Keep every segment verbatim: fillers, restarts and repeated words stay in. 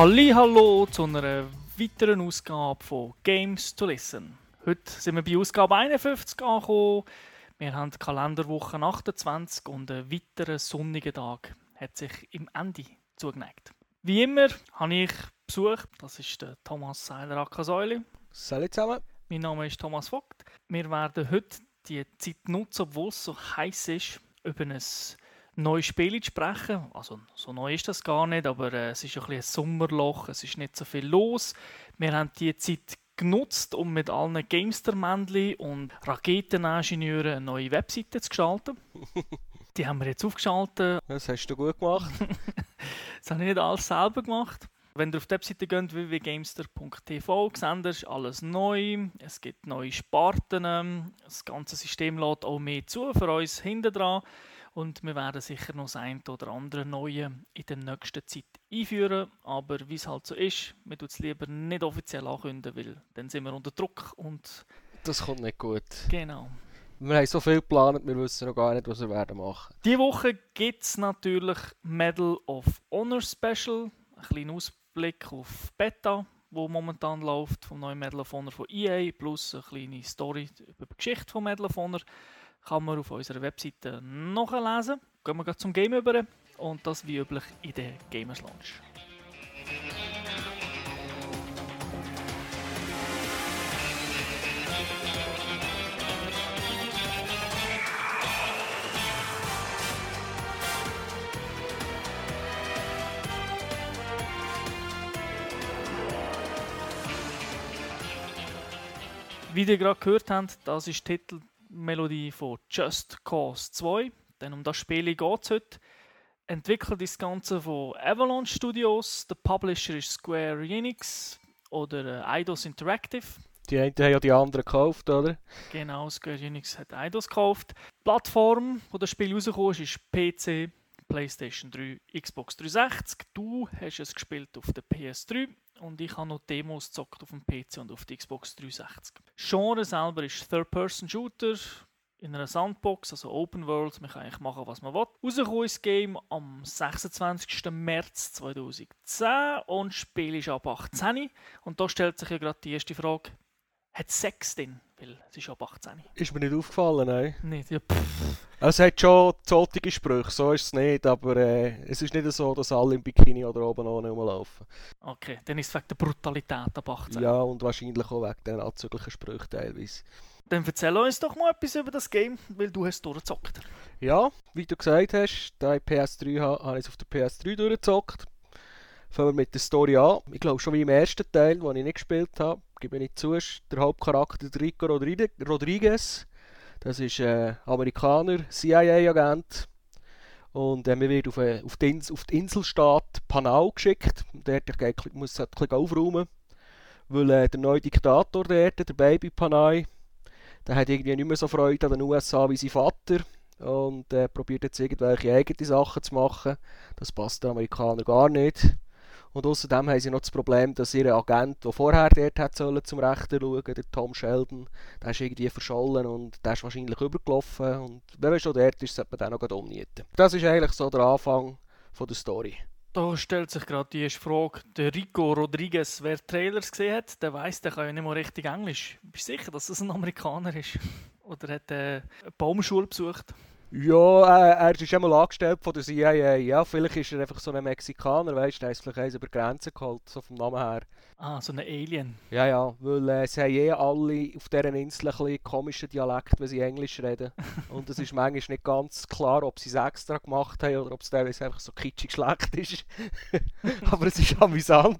Hallihallo zu einer weiteren Ausgabe von Games to Listen. Heute sind wir bei Ausgabe einundfünfzig angekommen. Wir haben die Kalenderwoche achtundzwanzig und einen weiteren sonnigen Tag hat sich im Ende zugeneigt. Wie immer habe ich Besuch, das ist der Thomas Seiler-Akasäuli. Salut zusammen. Mein Name ist Thomas Vogt. Wir werden heute die Zeit nutzen, obwohl es so heiß ist, über ein neues Spiel zu sprechen. Also so neu ist das gar nicht, aber äh, es ist ein bisschen ein Sommerloch, es ist nicht so viel los. Wir haben die Zeit genutzt, um mit allen Gamester-Männchen und Raketeningenieuren eine neue Webseite zu gestalten. Die haben wir jetzt aufgeschaltet. Das hast du gut gemacht. Das habe ich nicht alles selber gemacht. Wenn ihr auf die Webseite geht, w w w punkt gamester punkt t v, seht ihr, ist alles neu. Es gibt neue Sparten. Das ganze System lädt auch mehr zu für uns hinten dran. Und wir werden sicher noch das eine oder andere Neue in der nächsten Zeit einführen. Aber wie es halt so ist, wir tun es lieber nicht offiziell ankündigen, weil dann sind wir unter Druck. Und das kommt nicht gut. Genau. Wir haben so viel geplant, wir wissen noch gar nicht, was wir werden machen. Diese Woche gibt es natürlich Medal of Honor Special. Ein kleiner Ausblick auf Beta, wo momentan läuft, vom neuen Medal of Honor von E A, plus eine kleine Story über die Geschichte von Medal of Honor. Kann man auf unserer Webseite nachlesen. Gehen wir gleich zum Game über und das wie üblich in der Gamers Lounge. Wie ihr gerade gehört habt, das ist die Titelmelodie von Just Cause zwei. Denn um das Spiel geht es heute. Entwickelt das Ganze von Avalanche Studios. Der Publisher ist Square Enix oder Eidos Interactive. Die einen haben ja die anderen gekauft, oder? Genau, Square Enix hat Eidos gekauft. Die Plattform, wo das Spiel rausgekommen ist, ist P C, PlayStation drei, Xbox dreihundertsechzig. Du hast es gespielt auf der P S drei. Und ich habe noch Demos gezockt auf dem P C und auf der Xbox dreihundertsechzig. Genre selber ist Third-Person-Shooter in einer Sandbox, also Open World. Man kann eigentlich machen, was man will. Rausgekommen ist das Game am sechsundzwanzigsten März zweitausendzehn und das Spiel ist ab achtzehn. Und da stellt sich ja gerade die erste Frage, hat Sex drin? Weil es ist ab achtzehn. Ist mir nicht aufgefallen, nein. Nicht, ja, pff. Es hat schon zotige Sprüche, so ist es nicht, aber äh, es ist nicht so, dass alle im Bikini oder oben ohne rumlaufen. Okay, dann ist es wegen der Brutalität ab achtzehn. Ja, und wahrscheinlich auch wegen den anzüglichen Sprüchen teilweise. Dann erzähl uns doch mal etwas über das Game, weil du hast es durchgezockt. Ja, wie du gesagt hast, da ich P S drei habe, habe ich es auf der P S drei durchgezockt. Fangen wir mit der Story an. Ich glaube schon wie im ersten Teil, den ich nicht gespielt habe, gebe ich nicht zu, ist der Hauptcharakter Rico Rodriguez. Das ist ein Amerikaner, C I A-Agent. Und äh, man wird auf, eine, auf, die Insel, auf die Inselstaat Panau geschickt. Dort muss er ein bisschen aufräumen. Weil äh, der neue Diktator dort, der Baby Panay, der hat irgendwie nicht mehr so Freude an den U S A wie sein Vater. Und äh, probiert jetzt irgendwelche eigenen Sachen zu machen. Das passt den Amerikanern gar nicht. Und außerdem haben sie noch das Problem, dass ihr Agent, der vorher dort hat sollen, zum Rechten schauen, der Tom Sheldon, der ist irgendwie verschollen und der ist wahrscheinlich übergelaufen. Und wenn man schon dort ist, sollte man den noch umnieten. Das ist eigentlich so der Anfang von der Story. Da stellt sich gerade die erste Frage. Der Rico Rodriguez, wer Trailers gesehen hat, der weiss, der kann ja nicht mal richtig Englisch. Bist du sicher, dass das ein Amerikaner ist? Oder hat er eine Baumschule besucht? Ja, äh, er ist einmal angestellt von der C I A. Ja, vielleicht ist er einfach so ein Mexikaner, weißt du, der ist vielleicht eins über die Grenze geholt, so vom Namen her. Ah, so ein Alien. Ja, ja, weil äh, sie haben eh alle auf dieser Insel ein bisschen komischen Dialekt, wenn sie Englisch reden. Und es ist manchmal nicht ganz klar, ob sie es extra gemacht haben oder ob es teilweise einfach so kitschig schlecht ist. Aber es ist amüsant.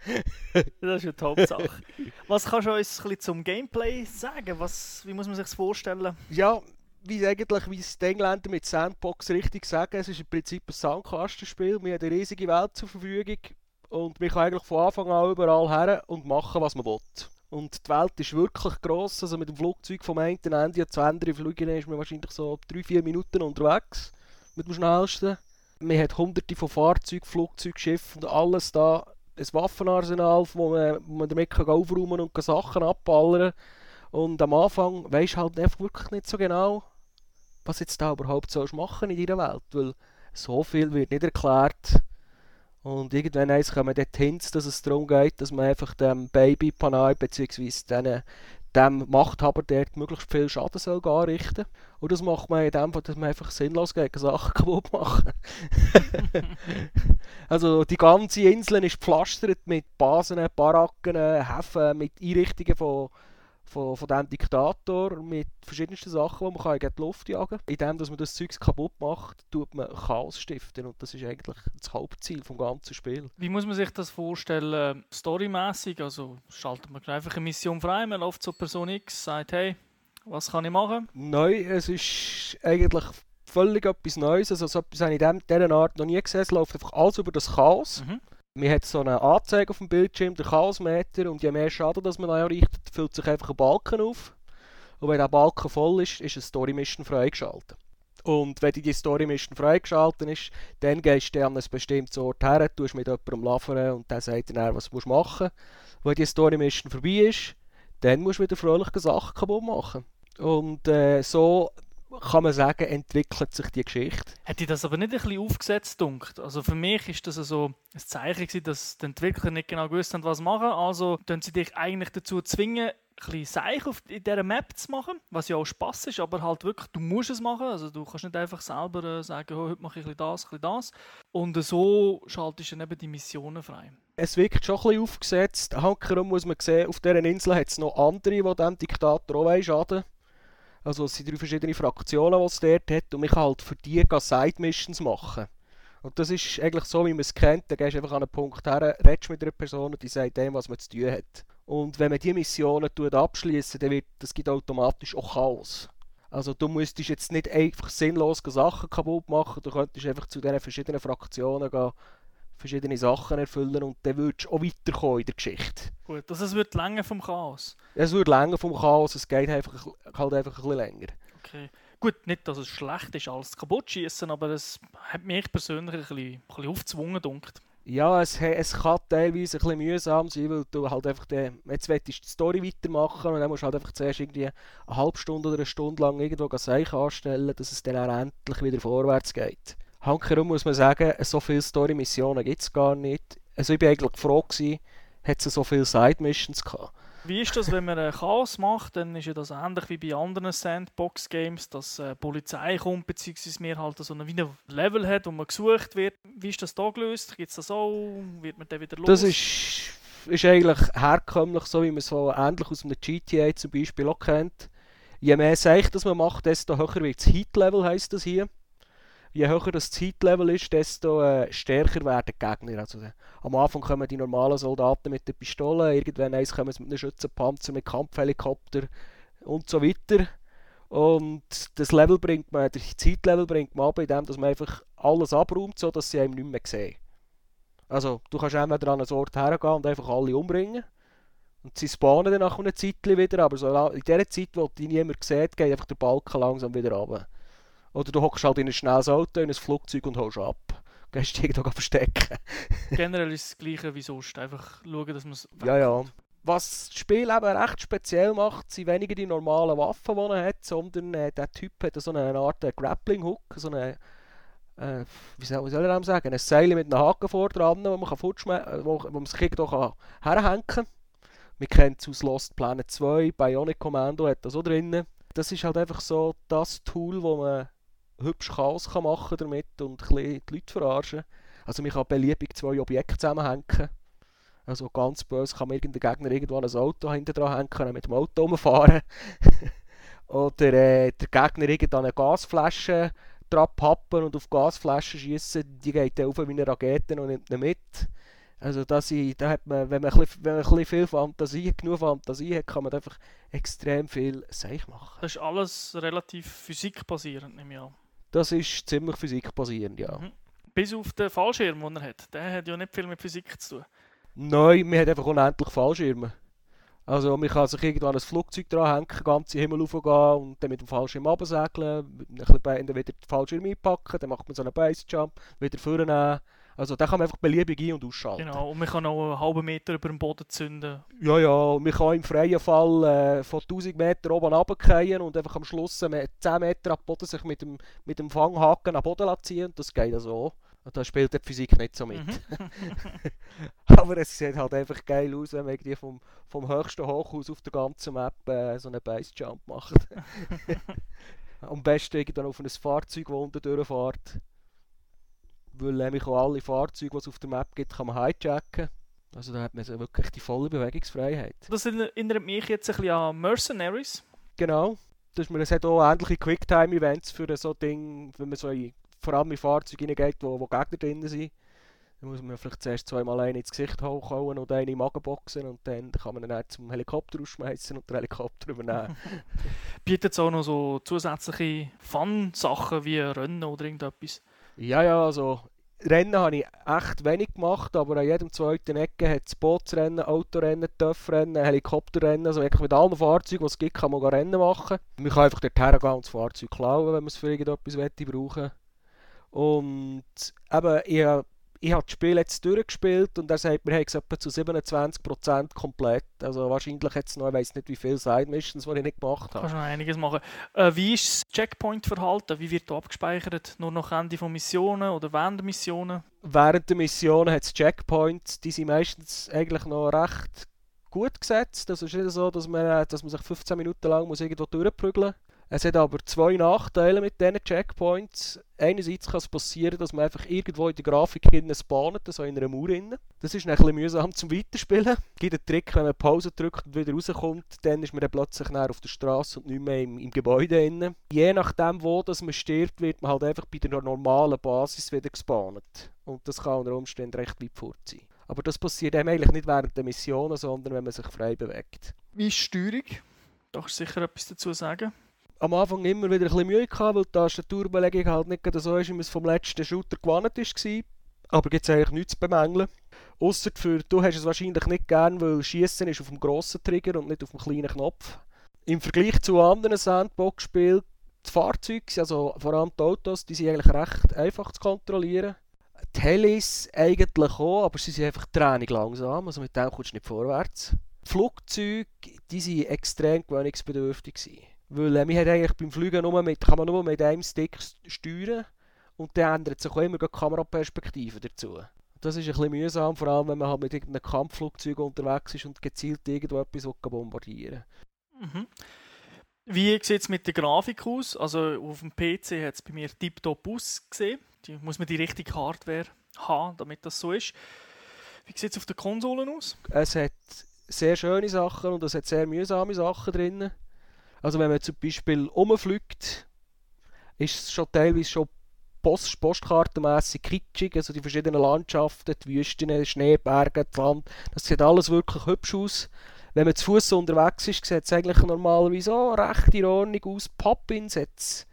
Das ist ja die Hauptsache. Was kannst du uns ein bisschen zum Gameplay sagen? Was, wie muss man sich das vorstellen? Ja, wie eigentlich, wie es die Engländer mit Sandbox richtig sagen, es ist im Prinzip ein Sandkastenspiel. Wir haben eine riesige Welt zur Verfügung und man kann eigentlich von Anfang an überall her und machen, was man will. Und die Welt ist wirklich gross, also mit dem Flugzeug vom einen Ende zum anderen fliegen ist man wahrscheinlich so drei bis vier Minuten unterwegs mit dem schnellsten. Man hat hunderte von Fahrzeugen, Flugzeugen, Schiffen und alles da. Ein Waffenarsenal, wo man, wo man damit kann aufräumen und kann Sachen abballern. Und am Anfang weisst du halt einfach wirklich nicht so genau, was jetzt da überhaupt sollst machen in deiner Welt, weil so viel wird nicht erklärt Und irgendwann eins kommen dort Hints, dass es darum geht, dass man einfach dem Baby Panay bzw. dem Machthaber dort möglichst viel Schaden soll anrichten. Und das macht man in dem Fall, dass man einfach sinnlos gegen Sachen kaputt machen. Also die ganze Insel ist gepflastert mit Basen, Baracken, Häfen, mit Einrichtungen von, von, von diesem Diktator, mit verschiedensten Sachen, die man kann in die Luft jagen kann. Indem dass man das Zeug kaputt macht, tut man Chaos stiften. Und das ist eigentlich das Hauptziel des ganzen Spiels. Wie muss man sich das vorstellen, storymäßig? Also schaltet man einfach eine Mission frei, man läuft zur Person X, sagt, hey, was kann ich machen? Nein, es ist eigentlich völlig etwas Neues. Also so etwas habe ich in dieser Art noch nie gesehen. Es läuft einfach alles über das Chaos. Mhm. Man hat so eine Anzeige auf dem Bildschirm, der Chaosmeter, und je mehr Schaden das man anrichtet, füllt sich einfach ein Balken auf. Und wenn der Balken voll ist, ist eine Story Mission freigeschaltet. Und wenn die Story Mission freigeschaltet ist, dann gehst du an einen bestimmten Ort her, tust mit jemandem labern und der sagt dir dann, was du machen musst. Wenn die Story Mission vorbei ist, dann musst du wieder fröhliche Sachen kaputt machen. Und äh, so kann man sagen, entwickelt sich die Geschichte. Hätte ich das aber nicht ein bisschen aufgesetzt gedacht? Also für mich ist das so ein Zeichen gewesen, dass die Entwickler nicht genau gewusst haben, was sie machen. Also tun sie dich eigentlich dazu zwingen, ein bisschen Seich auf in dieser Map zu machen, was ja auch Spass ist, aber halt wirklich, du musst es machen. Also du kannst nicht einfach selber äh, sagen, oh, heute mache ich ein bisschen das, ein bisschen das. Und so schaltest du dann eben die Missionen frei. Es wirkt schon ein bisschen aufgesetzt. Hankerum muss man sehen, auf dieser Insel hat es noch andere, die dem Diktator auch schaden wollen. Also es sind drei verschiedene Fraktionen, die es dort hat, und man kann halt für die Side-Missions machen. Und das ist eigentlich so, wie man es kennt. Da gehst du einfach an einen Punkt her, redest mit einer Person und die sagt dem, was man zu tun hat. Und wenn man diese Missionen abschließt, dann wird das gibt automatisch auch Chaos. Also du müsstest jetzt nicht einfach sinnlos Sachen kaputt machen, du könntest einfach zu diesen verschiedenen Fraktionen gehen, verschiedene Sachen erfüllen und dann würdest du auch weiterkommen in der Geschichte. Gut, also es wird länger vom Chaos. Es wird länger vom Chaos, es geht einfach, halt einfach ein bisschen länger. Okay. Gut, nicht, dass es schlecht ist, alles kaputt schießen, aber es hat mich persönlich ein bisschen, ein bisschen aufgezwungen gedacht. Ja, es, es kann teilweise ein bisschen mühsam sein, weil du halt einfach den, jetzt willst du die Story weitermachen und dann musst du halt einfach zuerst irgendwie eine halbe Stunde oder eine Stunde lang irgendwo Seich anstellen, dass es dann auch endlich wieder vorwärts geht. Hankerum muss man sagen, so viele Story-Missionen gibt es gar nicht. Also ich war eigentlich froh gewesen, hat es so viele Side-Missions gehabt. Wie ist das, wenn man ein Chaos macht? Dann ist ja das ähnlich wie bei anderen Sandbox-Games, dass äh, die Polizei kommt, beziehungsweise man halt so ein, wie ein Level hat, wo man gesucht wird. Wie ist das da gelöst? Gibt es das auch? Wird man dann wieder los? Das ist, ist eigentlich herkömmlich, so wie man es so ähnlich aus einem G T A zum Beispiel auch kennt. Je mehr Seich das man macht, desto höher wird das Heat-Level, heisst das hier. Je höher das Heat-Level ist, desto äh, stärker werden die Gegner. Also, äh, am Anfang kommen die normalen Soldaten mit den Pistolen, irgendwann eins kommen sie mit einem Schützenpanzer, mit Kampfhelikopter und so weiter. Und das Level bringt man, das Heat-Level bringt man ab, indem man einfach alles abräumt, sodass sie einem nicht mehr sehen. Also du kannst entweder an einen Ort hergehen und einfach alle umbringen. Und sie spawnen dann nach einer Zeit wieder, aber so in der Zeit, wo die niemand sieht, geht einfach der Balken langsam wieder runter. Oder du hockst halt in ein schnelles Auto, in ein Flugzeug und holst ab. Gehst dich irgendwo verstecken. Generell ist es das Gleiche wie sonst. Einfach schauen, dass man es Ja, ja. Was das Spiel eben recht speziell macht, sind weniger die normalen Waffen, die er hat, sondern äh, der Typ hat so eine Art äh, Grappling-Hook, so eine, äh, wie soll, wie soll er sagen, ein Seil mit einem Haken vor dran, wo man, kann wo, wo man sich irgendwo kann herhängen kann. Wir kennen es aus Lost Planet zwei, Bionic Commando hat das auch drin. Das ist halt einfach so das Tool, wo man hübsch Chaos kann machen damit und ein bisschen die Leute verarschen. Also man kann beliebig zwei Objekte zusammenhängen. Also ganz böse kann man irgendein Gegner irgendwo an ein Auto hinten dran hängen und mit dem Auto rumfahren. Oder äh, der Gegner irgendwo an eine Gasflasche dran pappen und auf Gasflaschen schießen, die geht dann auf wie eine Rakete und nimmt ihn mit. Also das, da hat man, wenn man, ein bisschen, wenn man ein bisschen viel Fantasie, genug Fantasie hat, kann man einfach extrem viel Seich machen. Das ist alles relativ physikbasierend, nehme ich an. Das ist ziemlich physikbasierend, ja. Mhm. Bis auf den Fallschirm, den er hat. Der hat ja nicht viel mit Physik zu tun. Nein, man hat einfach unendlich Fallschirme. Also man kann sich irgendwann ein Flugzeug dran hängen, ganz in den Himmel raufgehen und dann mit dem Fallschirm runtersegeln, dann wieder den Fallschirm einpacken, dann macht man so einen Basejump, wieder vornehmen. Also da kann man einfach beliebig ein- und ausschalten. Genau, und man kann auch einen halben Meter über den Boden zünden. Ja, ja, man kann im freien Fall äh, von tausend Meter oben runterfallen und einfach am Schluss äh, zehn Meter ab Boden sich mit dem, mit dem Fanghaken am Boden ziehen. Das geht also auch. Und da spielt die Physik nicht so mit. Mhm. Aber es sieht halt einfach geil aus, wenn man irgendwie vom, vom höchsten Hochhaus auf der ganzen Map äh, so einen Base-Jump macht. Am besten irgendwann auf ein Fahrzeug, das unten durchfährt. Weil nämlich auch alle Fahrzeuge, die es auf der Map gibt, kann man hijacken. Also da hat man so wirklich die volle Bewegungsfreiheit. Das erinnert mich jetzt ein bisschen an Mercenaries. Genau. Das, man, es hat auch ähnliche Quicktime-Events für so Ding, wenn man so in, vor allem in Fahrzeuge reingeht, wo, wo Gegner drin sind. Dann muss man vielleicht zuerst zweimal einen ins Gesicht hochhauen und einen in den Magen boxen und dann kann man ihn dann zum Helikopter ausschmeißen und den Helikopter übernehmen. Bietet es auch noch so zusätzliche Fun-Sachen wie Rennen oder irgendetwas? Ja, ja, also Rennen habe ich echt wenig gemacht, aber an jedem zweiten Ecke hat es Bootsrennen, Autorennen, Töffrennen, Helikopterrennen, also wirklich mit allen Fahrzeugen, die es gibt, kann man gar Rennen machen. Man kann einfach dort hergehen und das Fahrzeug klauen, wenn man es für irgendetwas brauchen will. Und eben, ich, ich habe das Spiel jetzt durchgespielt und er sagt, wir haben es etwa zu siebenundzwanzig Prozent komplett. Also wahrscheinlich hat es noch, ich weiss nicht wie viele Side-Missions, die ich nicht gemacht habe. Kannst du noch einiges machen. Äh, wie ist das Checkpoint-Verhalten? Wie wird da abgespeichert? Nur nach Ende von Missionen oder während der Missionen? Während der Missionen hat es Checkpoints, die sind meistens eigentlich noch recht gut gesetzt. Das ist nicht so, dass man, dass man sich fünfzehn Minuten lang muss irgendwo durchprügeln muss. Es hat aber zwei Nachteile mit diesen Checkpoints. Einerseits kann es passieren, dass man einfach irgendwo in der Grafik hinten spawnt, so in einer Mauer hinten. Das ist ein bisschen mühsam zum Weiterspielen. Es gibt einen Trick, wenn man Pause drückt und wieder rauskommt, dann ist man dann plötzlich auf der Straße und nicht mehr im, im Gebäude hinten. Je nachdem, wo das man stirbt, wird man halt einfach bei der normalen Basis wieder gespawnt. Und das kann unter Umständen recht weit fort sein. Aber das passiert eben eigentlich nicht während der Missionen, sondern wenn man sich frei bewegt. Wie ist die Steuerung? Da kannst du sicher etwas dazu sagen. Am Anfang immer wieder ein bisschen Mühe gehabt, weil die Tastaturbelegung halt nicht so ist, wie man es vom letzten Shooter gewohnt war. Aber gibt es eigentlich nichts zu bemängeln. Ausser für, du hast es wahrscheinlich nicht gern, weil Schießen ist auf dem grossen Trigger und nicht auf dem kleinen Knopf. Im Vergleich zu anderen Sandbox-Spielen, die Fahrzeuge, also vor allem die Autos, die sind eigentlich recht einfach zu kontrollieren. Die Helis eigentlich auch, aber sie sind einfach trainig langsam, also mit denen kommst du nicht vorwärts. Die Flugzeuge, die sind extrem gewöhnungsbedürftig gewesen. Weil äh, man hat eigentlich beim Fliegen nur mit, kann man nur mit einem Stick steuern und dann ändert sich auch immer die Kameraperspektive dazu. Das ist ein bisschen mühsam, vor allem wenn man halt mit irgendeinem Kampfflugzeug unterwegs ist und gezielt irgendwo etwas bombardieren will. Mhm. Wie sieht es mit der Grafik aus? Also auf dem P C hat es bei mir tiptop ausgesehen. Die muss man die richtige Hardware haben, damit das so ist. Wie sieht es auf den Konsolen aus? Es hat sehr schöne Sachen und es hat sehr mühsame Sachen drin. Also wenn man zum Beispiel rumfliegt, ist es schon teilweise schon post- postkartenmässig kitschig, also die verschiedenen Landschaften, die Wüsten, Schneeberge, das Land, das sieht alles wirklich hübsch aus. Wenn man zu Fuß unterwegs ist, sieht es eigentlich normalerweise auch recht in Ordnung aus. Pop-ins hat es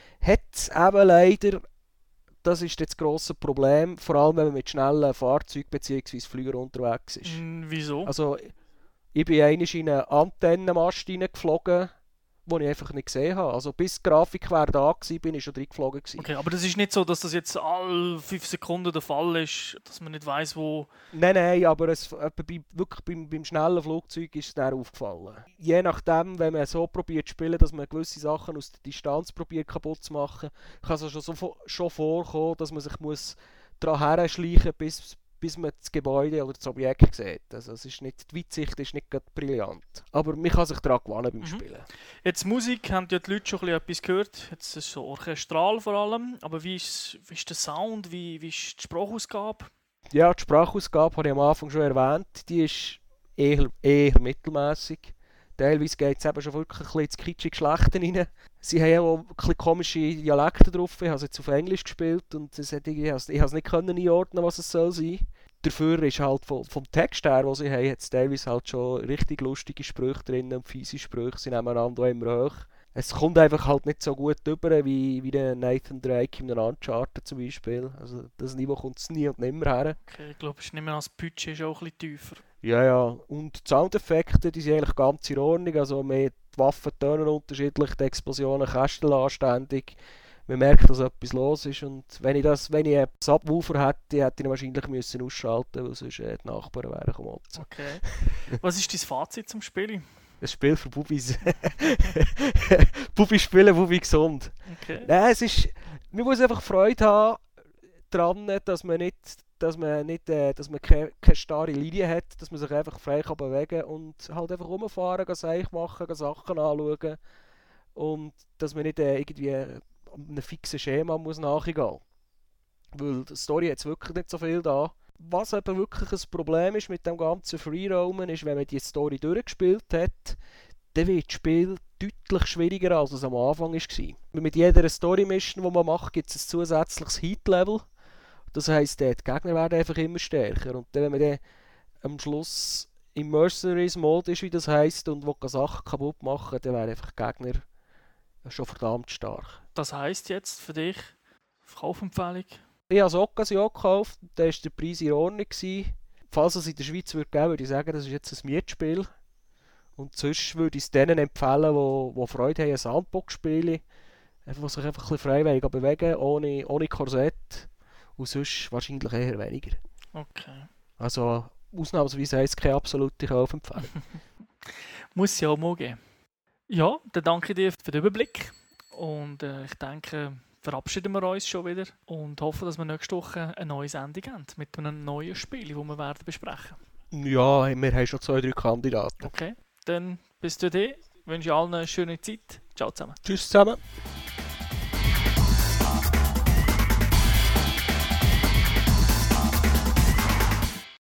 eben leider, das ist das grosse Problem, vor allem wenn man mit schnellen Fahrzeugen bzw. Flügern unterwegs ist. Mm, wieso? Also ich bin einmal in einen Antennenmast reingeflogen, den ich einfach nicht gesehen habe. Also bis die Grafik da war, bin ich schon reingeflogen. Okay, aber das ist nicht so, dass das jetzt alle fünf Sekunden der Fall ist, dass man nicht weiss, wo... Nein, nein, aber es, bei, wirklich beim, beim schnellen Flugzeug ist es dann aufgefallen. Je nachdem, wenn man so probiert zu spielen, dass man gewisse Sachen aus der Distanz probiert kaputt zu machen, kann es schon, so, schon vorkommen, dass man sich muss daran herschleichen muss, bis, bis man das Gebäude oder das Objekt sieht. Also es ist nicht, die Weitsicht ist nicht gerade brillant. Aber man kann sich daran gewöhnen beim Mhm. Spielen. Jetzt Musik, haben ja die Leute schon ein bisschen etwas gehört. Jetzt ist es so orchestral vor allem. Aber wie ist, wie ist der Sound? Wie, wie ist die Sprachausgabe? Ja, die Sprachausgabe habe ich am Anfang schon erwähnt. Die ist eher, eher mittelmäßig. Teilweise geht es eben schon wirklich ein bisschen ins kitschige Schlechten rein. Sie haben auch ein bisschen komische Dialekte drauf. Ich habe es jetzt auf Englisch gespielt und es hat, ich habe es nicht können einordnen, was es soll sein. Dafür ist halt vom, vom Text her, den sie haben, hat es teilweise halt schon richtig lustige Sprüche drin und fiese Sprüche. Sie nehmen einander auch immer hoch. Es kommt einfach halt nicht so gut rüber wie, wie der Nathan Drake in einem Uncharted zum Beispiel. Also das Niveau kommt es nie und nimmer her. Okay, ich glaube, ich nehme an, das Budget ist auch ein bisschen tiefer. Ja, ja. Und die Soundeffekte, die sind eigentlich ganz in Ordnung. Also mehr die Waffen tönen unterschiedlich, die Explosionen kästeln anständig. Man merkt, dass etwas los ist. Und wenn ich, das, wenn ich einen Subwoofer hätte, hätte ich ihn wahrscheinlich müssen ausschalten, weil sonst äh, die Nachbarn wären motzen. Okay. Was ist dein Fazit zum Spiel? Ein Spiel für Bubis. Bubis spielen, Bubi gesund. Okay. Nein, es ist, man muss einfach Freude haben. dran, dass man nicht, dass man nicht, äh, dass man keine, keine starre Linie hat, dass man sich einfach frei kann bewegen und halt einfach rumfahren, gehen Seich machen, gehen Sachen anschauen und dass man nicht äh, irgendwie einem fixen Schema muss nachgehen. Weil die Story hat wirklich nicht so viel da. Was aber wirklich ein Problem ist mit dem ganzen Freeroamen, ist, wenn man die Story durchgespielt hat, dann wird das Spiel deutlich schwieriger, als es am Anfang war. Mit jeder Story-Mission, die man macht, gibt es ein zusätzliches Heat-Level. Das heisst, die Gegner werden einfach immer stärker. Und dann, wenn man dann am Schluss im Mercenaries-Mode ist, wie das heisst, und will Sachen kaputt machen, dann wären einfach die Gegner schon verdammt stark. Das heisst jetzt für dich, Kaufempfehlung? Ich habe es Occasion gekauft, da war der Preis in Ordnung. Falls es in der Schweiz würde geben, würde ich sagen, das ist jetzt ein Mietspiel. Und sonst würde ich es denen empfehlen, die, die Freude haben an Sandbox-Spielen, die sich einfach ein bisschen frei bewegen, ohne, ohne Korsett. Und sonst wahrscheinlich eher weniger. Okay. Also ausnahmsweise heisst es keine absolute Kaufempfehlung. Muss ja auch mal geben. Ja, dann danke ich dir für den Überblick. Und äh, ich denke, verabschieden wir uns schon wieder und hoffen, dass wir nächste Woche eine neue Sendung haben mit einem neuen Spiel, das wir werden besprechen. Ja, wir haben schon zwei, drei Kandidaten. Okay, dann bis dahin. Ich wünsche allen eine schöne Zeit. Ciao zusammen. Tschüss zusammen.